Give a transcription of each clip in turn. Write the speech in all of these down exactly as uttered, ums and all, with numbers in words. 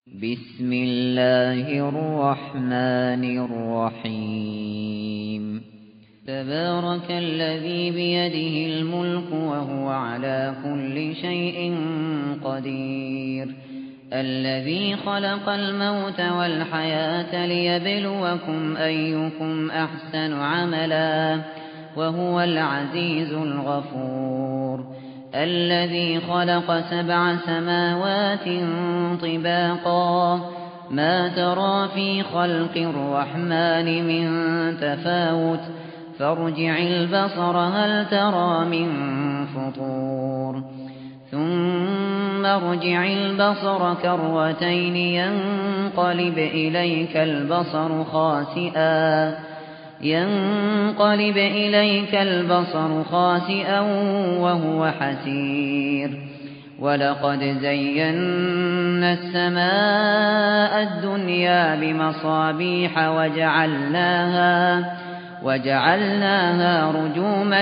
بسم الله الرحمن الرحيم تبارك الذي بيده الملك وهو على كل شيء قدير الذي خلق الموت والحياة ليبلوكم أيكم أحسن عملا وهو العزيز الغفور الذي خلق سبع سماوات طباقا ما ترى في خلق الرحمن من تفاوت فارجع البصر هل ترى من فطور ثم ارجع البصر كرتين ينقلب إليك البصر خاسئا ينقلب إليك البصر خاسئا وهو حسير ولقد زينا السماء الدنيا بمصابيح وجعلناها وجعلناها رجوما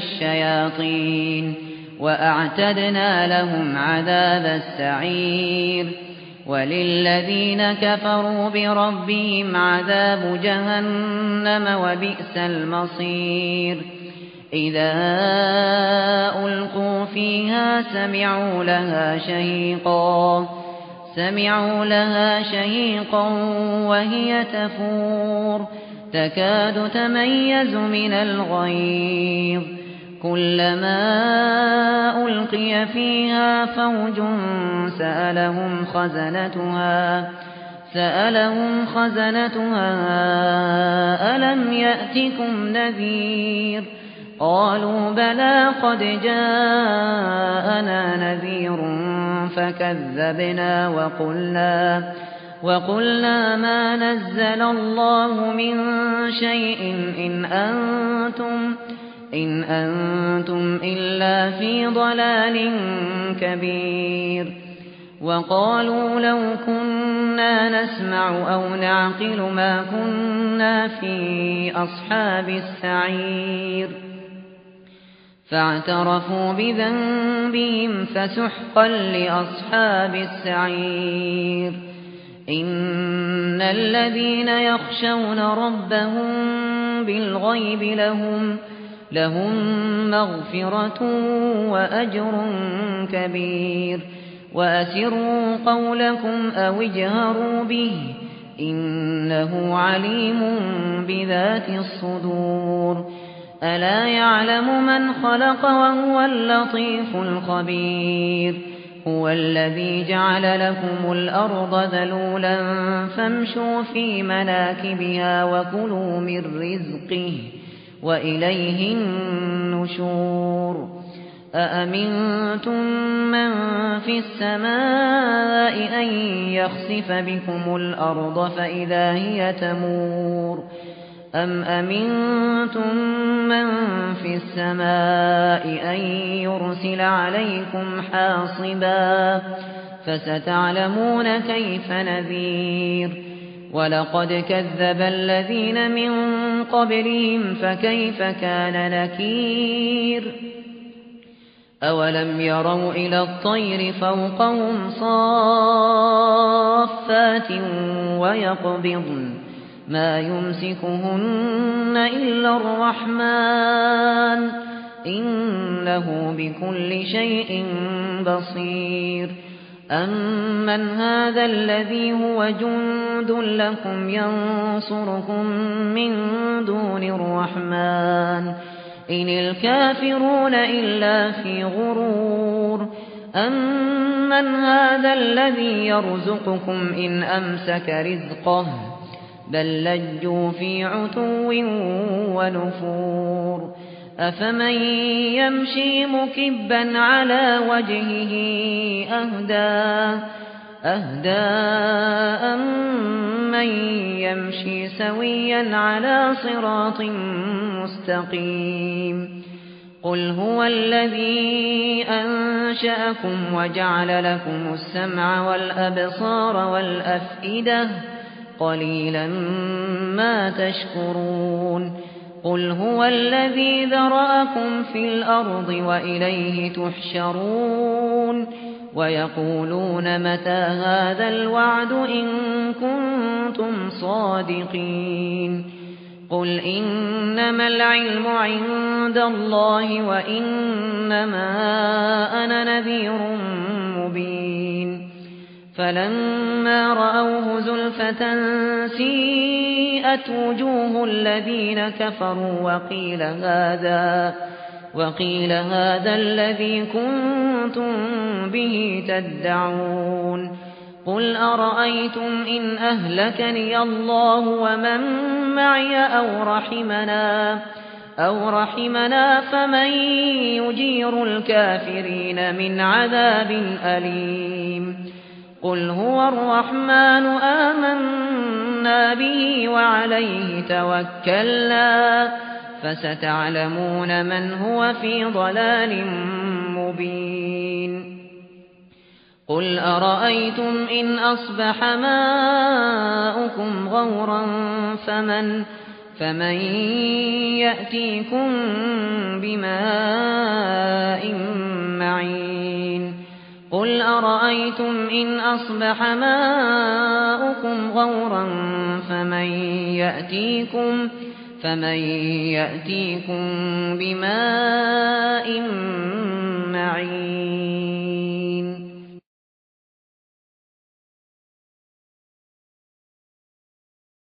للشياطين وأعتدنا لهم عذاب السعير وللذين كفروا بربهم عذاب جهنم وبئس المصير إذا ألقوا فيها سمعوا لها شهيقا سمعوا لها شهيقا وهي تفور تكاد تميز من الغيظ كلما ألقي فيها فوج سألهم خزنتها سألهم خزنتها ألم يأتكم نذير قالوا بلى قد جاءنا نذير فكذبنا وقلنا وقلنا ما نزل الله من شيء إن أنتم إن أنتم إلا في ضلال كبير وقالوا لو كنا نسمع أو نعقل ما كنا في أصحاب السعير فاعترفوا بذنبهم فسحقا لأصحاب السعير إن الذين يخشون ربهم بالغيب لهم لهم مغفرة وأجر كبير وأسروا قولكم أو اجهروا به إنه عليم بذات الصدور ألا يعلم من خلق وهو اللطيف الخبير هو الذي جعل لكم الأرض ذلولا فامشوا في مناكبها وكلوا من رزقه وإليه النشور أأمنتم من في السماء أن يخسف بكم الأرض فإذا هي تمور أم أمنتم من في السماء أن يرسل عليكم حاصبا فستعلمون كيف نذير ولقد كذب الذين من قبلهم فكيف كان نكير أولم يروا إلى الطير فوقهم صافات ويقبضن ما يمسكهن إلا الرحمن إنه بكل شيء بصير أمن هذا الذي هو جند لكم ينصركم من دون الرحمن إن الكافرون إلا في غرور أمن هذا الذي يرزقكم إن أمسك رزقه بل لجوا في عتو ونفور أفمن يمشي مكبا على وجهه أهدى أهدى أمن يمشي سويا على صراط مستقيم قل هو الذي أنشأكم وجعل لكم السمع والأبصار والأفئدة قليلا ما تشكرون قل هو الذي ذرأكم في الأرض وإليه تحشرون ويقولون متى هذا الوعد إن كنتم صادقين قل إنما العلم عند الله وإنما أنا نذير مبين فلما رأوه زلفة سيئت وجوه الذين كفروا وقيل هذا وقيل هذا الذي كنتم به تدعون قل أرأيتم إن أهلكني الله ومن معي أو رحمنا أو رحمنا فمن يجير الكافرين من عذاب أليم قل هو الرحمن آمنا به وعليه توكلنا فستعلمون من هو في ضلال مبين قل أرأيتم إن أصبح ماؤكم غورا فمن فمن يأتيكم بماء معين قل أرأيتم إن أصبح ماؤكم غورا فمن يأتيكم فمن يأتيكم بماء